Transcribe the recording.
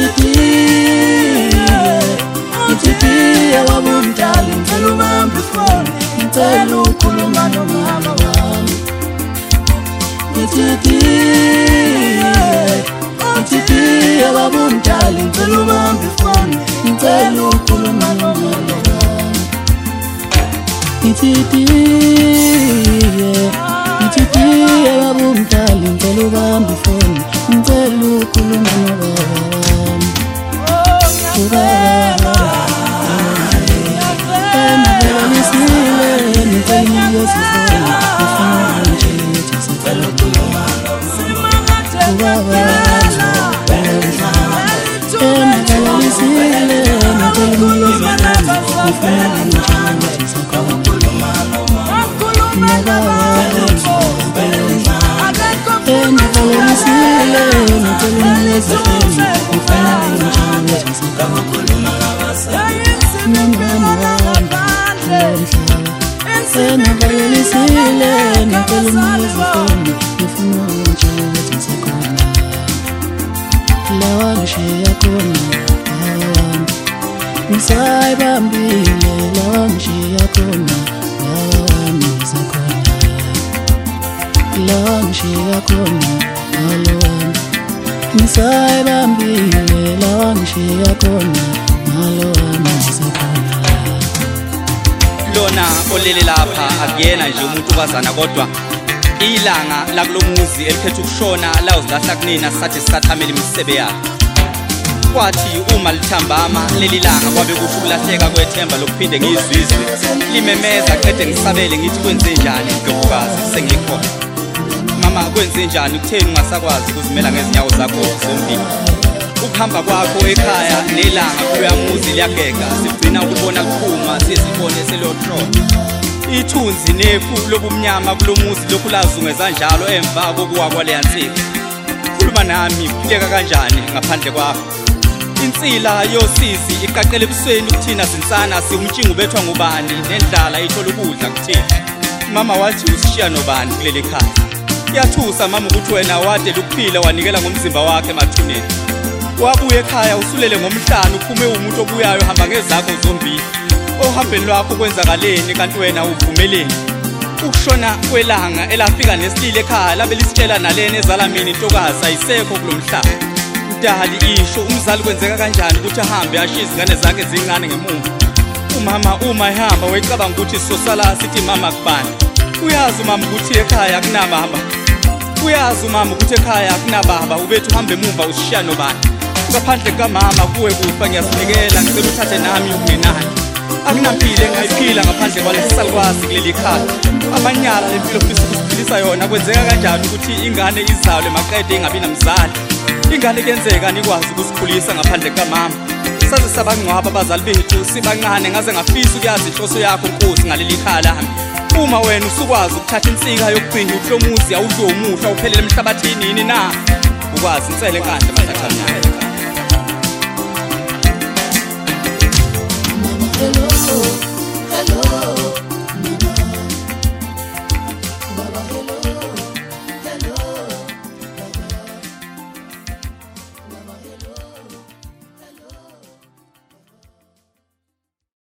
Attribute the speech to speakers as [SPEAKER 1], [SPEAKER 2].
[SPEAKER 1] ngithitiye wabumdala ngicela ubambe ifoni ngicela ukukhuluma nomama wami ngithitiye wabumdala ngicela ubambe ifoni ngicela ukukhuluma nomama wami ngithitiye wabumdala ngicela ubambe ifoni ngicela ukukhuluma nomama wami Nisayibambile la ngishiya khona wami sakhona la ngishiya khona wami nisayibambile la ngishiya khona wami sakhona
[SPEAKER 2] lona olele lapha akuyena nje umuntu obazana kodwa ilanga lakulomuzi elikhetha ukushona la uzilahla kunina sathi sisathamela imisebe yakhe kwathi uma lithambama leli langa kwabe kusho ukulahleka kwethemba lokuphinde ngizizwe limemeza qede ngisabele ngithi kwenze njani ndlovukazi sengikhona mama kwenze njani ukutheni ungasakwazi ukuzimela ngezinyawo zakho zombili ukuhamba kwakho ekhaya nelanga kuyamuzi liyagega sigcina ukubona kuphuma sizibone selotrona ithunzi nefu lobumnyama kulomuzi lokhu lazungeza njalo emva kokuwa kwaleya nsika khuluma nami kuphileka kanjani ngaphandle kwakho insila yosizi iqaqele ebusweni ukuthina sinsana siumtshinga ubethwa ngubani nendlala ithola ukudla kuthina mama wathi usishiya nobani kuleli khaya yathusa mama ukuthi wena wade lukuphila wanikela ngomzimba wakhe emathuneni wabuye ekhaya usulele ngomhlanu uphume umuntu obuyayo hamba ngezakho zombili ohambeni lwakho kwenzakaleni kanti wena uvumeleni ukushona kwelanga elafika nesilile ekhaya labe lisitshela nalena ezala mina intokazi ayisekho kulomhlaba dali isho umzali kwenzeka kanjani ukuthi ahambe ashiye izingane zakhe zincane ngemuva umama uma ehamba wayicabanga ukuthi sosala sithi mama kubani uyazi umama ukuthi ekhaya akunababa uyazi umama ukuthi ekhaya akunababa ubethu uhambe emuva usishiya nobani ngaphandle kamama kuwe kufa ngiyasinikela ngicela uthathe nami ukungenani akunampilo engayiphila ngaphandle kwalesalukwazi kuleli khaya abanyala lempilo futhi kusiphilisa yona kwenzeka kanjani ukuthi ingane izalwe maqede ingabi namzali ingane kenzeka nikwazi ukusikhulisa ngaphandle kamama saze sabangcwaba abazali bethu sibancane ngaze ngafisa ukuyazi inhloso yakho Nkosi ngaleli khaya lami uma wena usukwazi ukuthatha insika yokugcina uhlomuzi awudlo umuhla uphelele emhlabathini yini na ukwazi insele enkandla mathatha naye